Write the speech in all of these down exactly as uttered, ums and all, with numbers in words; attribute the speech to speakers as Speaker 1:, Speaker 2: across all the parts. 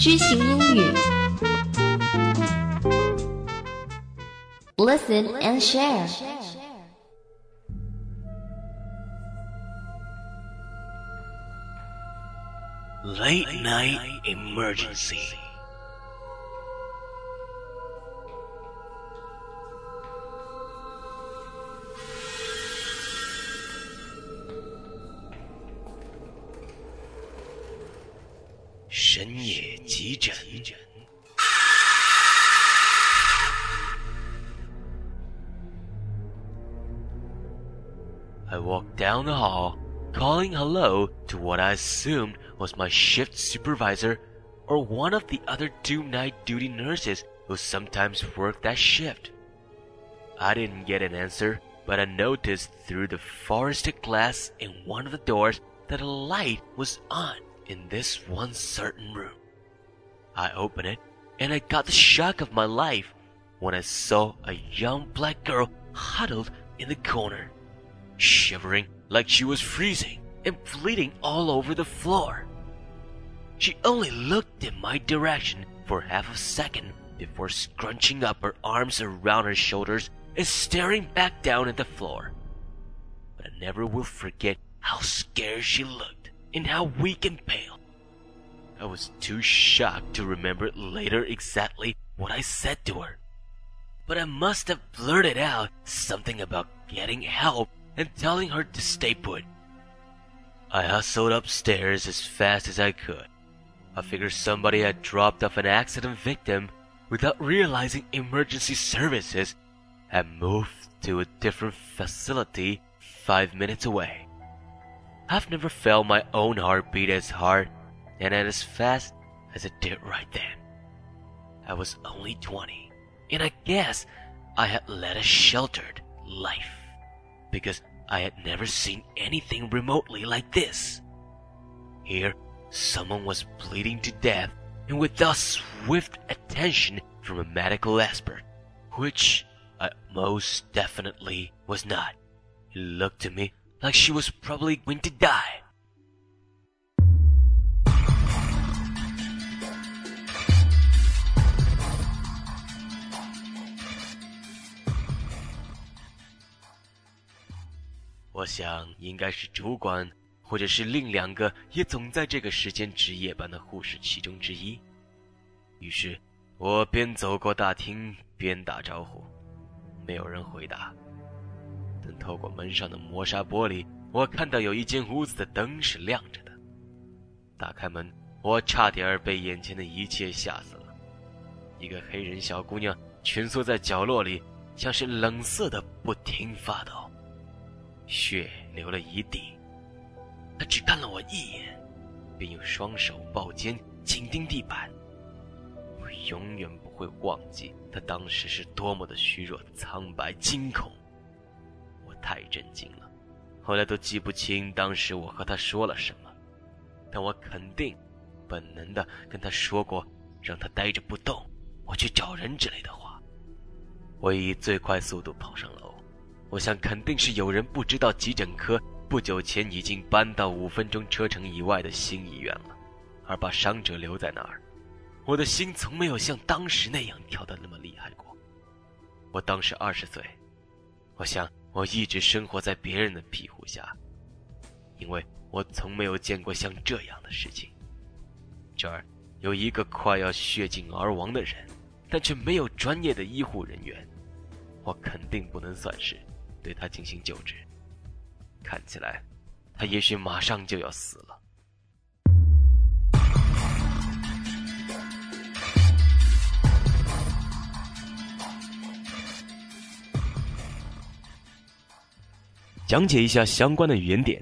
Speaker 1: 知行英语 Listen and share.
Speaker 2: Late night emergency. 深夜急诊。I walked down the hall, calling hello to what I assumed was my shift supervisor or one of the other two night duty nurses who sometimes worked that shift. I didn't get an answer, but I noticed through the forested glass in one of the doors that a light was on in this one certain room. I opened it, and I got the shock of my life when I saw a young black girl huddled in the corner, shivering like she was freezing and bleeding all over the floor. She only looked in my direction for half a second before scrunching up her arms around her shoulders and staring back down at the floor. But I never will forget how scared she looked and how weak and pale. I was too shocked to remember later exactly what I said to her, but I must have blurted out something about getting help and telling her to stay put. I hustled upstairs as fast as I could. I figured somebody had dropped off an accident victim without realizing emergency services had moved to a different facility five minutes away. I've never felt my own heart beat as hard and as fast as it did right then. I was only twenty, and I guess I had led a sheltered life, because I had never seen anything remotely like this. Here, someone was bleeding to death, and without swift attention from a medical expert, which I most definitely was not. It looked to me like she was probably going to die. I 我想应该是主管，或者是另两个也总在这个时间值夜班的护士其中之一。于是，我边走过大厅边打招呼，没有人回答。但透过门上的磨砂玻璃，我看到有一间屋子的灯是亮着的。打开门，我差点被眼前的一切吓死了。一个黑人小姑娘蜷缩在角落里，像是冷色的不停发抖。血流了一地，他只看了我一眼，便用双手抱肩紧盯地板。我永远不会忘记他当时是多么的虚弱、苍白、惊恐。我太震惊了，后来都记不清当时我和他说了什么，但我肯定本能地跟他说过让他待着不动，我去找人之类的话。我以最快速度跑上楼，我想肯定是有人不知道急诊科不久前已经搬到五分钟车程以外的新医院了，而把伤者留在那儿。我的心从没有像当时那样跳得那么厉害过。我当时二十岁，我想我一直生活在别人的庇护下，因为我从没有见过像这样的事情。这儿有一个快要血尽而亡的人，但却没有专业的医护人员，我肯定不能算是对他进行救治。看起来他也许马上就要死了。讲解一下相关的语言点。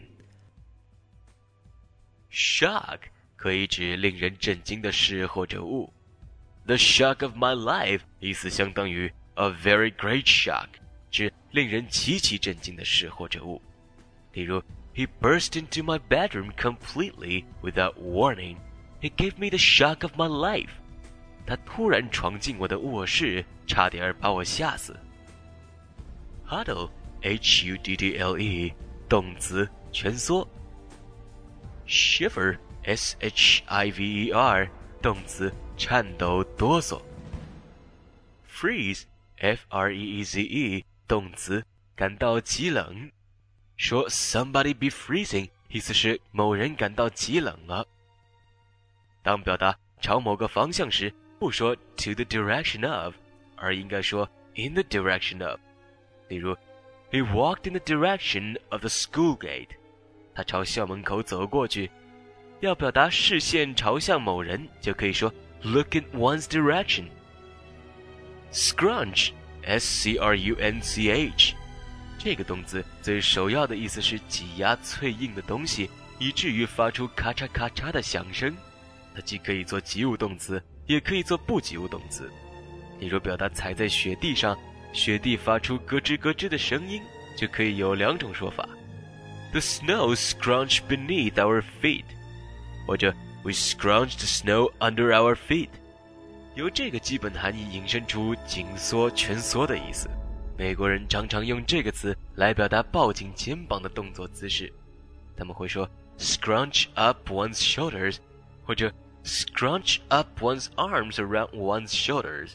Speaker 2: Shock 可以指令人震惊的事或者物。 The shock of my life 意思相当于 a very great shock， 指令人极其震惊的事或者物。例如 He burst into my bedroom completely without warning. He gave me the shock of my life. 他突然闯进我的卧室，差点把我吓死。 Huddle H U D D L E 动词蜷缩。 Shiver S H I V E R 动词颤抖哆嗦。Freeze, F R E E Z E, 动词感到极冷。说 somebody be freezing 意思是某人感到极冷了。当表达朝某个方向时，不说 to the direction of， 而应该说 in the direction of。例如 He walked in the direction of the school gate. 他朝校门口走过去。要表达视线朝向某人，就可以说 look in one's direction. Scrunch, S C R U N C H. 这个动词最首要的意思是挤压脆硬的东西，以至于发出咔嚓咔嚓的响声。它既可以做及物动词，也可以做不及物动词。例如表达踩在雪地上，雪地发出咯吱咯吱的声音，就可以有两种说法。The snow scrunched beneath our feet. 或者 We scrunched the snow under our feet. 由这个基本含义引申出紧缩、蜷缩的意思。美国人常常用这个词来表达抱紧肩膀的动作姿势。他们会说 scrunch up one's shoulders, 或者 scrunch up one's arms around one's shoulders.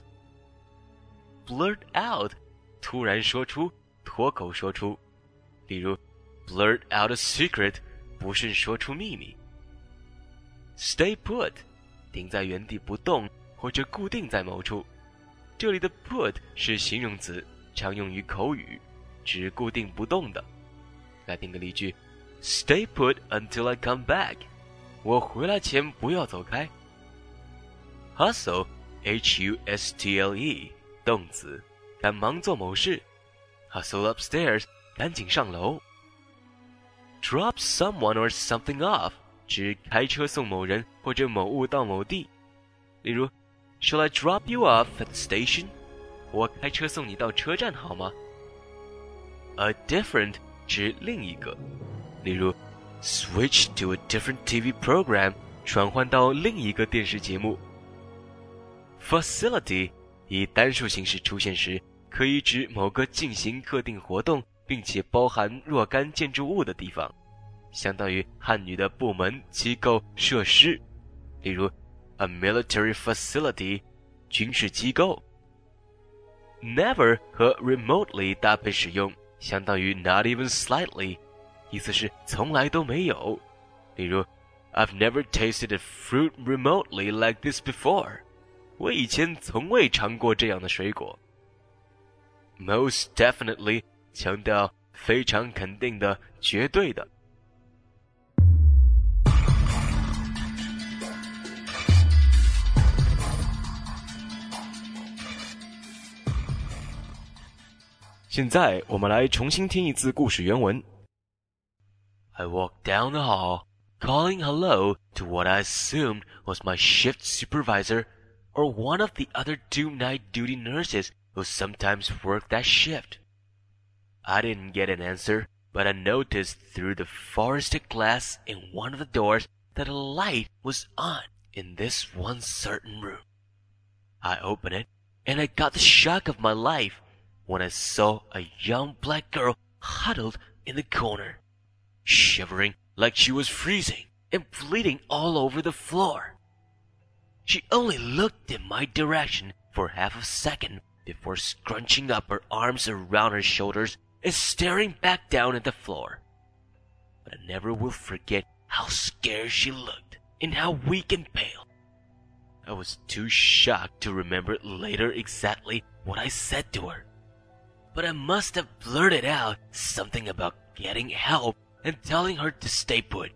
Speaker 2: Blurt out, 突然说出，脱口说出。例如 blurt out a secret, 不慎说出秘密。Stay put, 定在原地不动，或者固定在某处。这里的 put 是形容词，常用于口语，指固定不动的。来定个例句 Stay put until I come back. 我回来前不要走开。Hustle, H U S T L E, 动词，赶忙做某事。Hustle upstairs, 赶紧上楼。Drop someone or something off, 指开车送某人或者某物到某地。例如 Shall I drop you off at the station? 我开车送你到车站好吗？ A different 指另一个。例如 Switch to a different T V program, 转换到另一个电视节目。Facility 以单数形式出现时，可以指某个进行特定活动并且包含若干建筑物的地方，相当于汉语的部门、机构、设施。例如 A military facility, 军事机构。Never 和 remotely 搭配使用，相当于 not even slightly， 意思是从来都没有。例如 I've never tasted a fruit remotely like this before. 我以前从未尝过这样的水果。Most definitely 强调非常肯定的、绝对的。现在我们来重新听一次故事原文。I walked down the hall, calling hello to what I assumed was my shift supervisor or one of the other two night duty nurses who sometimes worked that shift. I didn't get an answer, but I noticed through the frosted glass in one of the doors that a light was on in this one certain room. I opened it, and I got the shock of my life when I saw a young black girl huddled in the corner, shivering like she was freezing and bleeding all over the floor. She only looked in my direction for half a second before scrunching up her arms around her shoulders and staring back down at the floor. But I never will forget how scared she looked and how weak and pale. I was too shocked to remember later exactly what I said to her. But I must have blurted out something about getting help and telling her to stay put.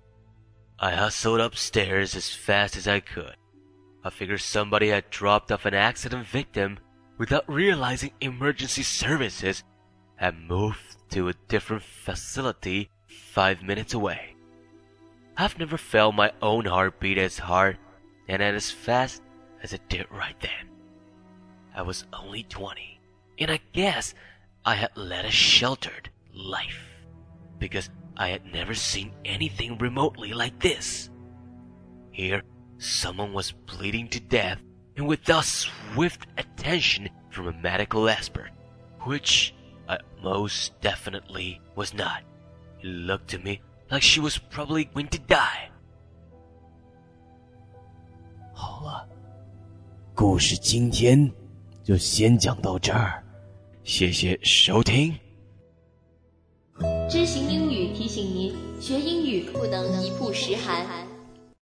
Speaker 2: I hustled upstairs as fast as I could. I figured somebody had dropped off an accident victim without realizing emergency services had moved to a different facility five minutes away. I've never felt my own heart beat as hard and as fast as it did right then. I was only twenty, and I guess I had led a sheltered life, because I had never seen anything remotely like this. Here, someone was bleeding to death, and without swift attention from a medical expert, which I most definitely was not. It looked to me like she was probably going to die. 故事今天就先讲到这儿，谢谢收听。
Speaker 1: 知行英语提醒您，学英语不能一曝十寒。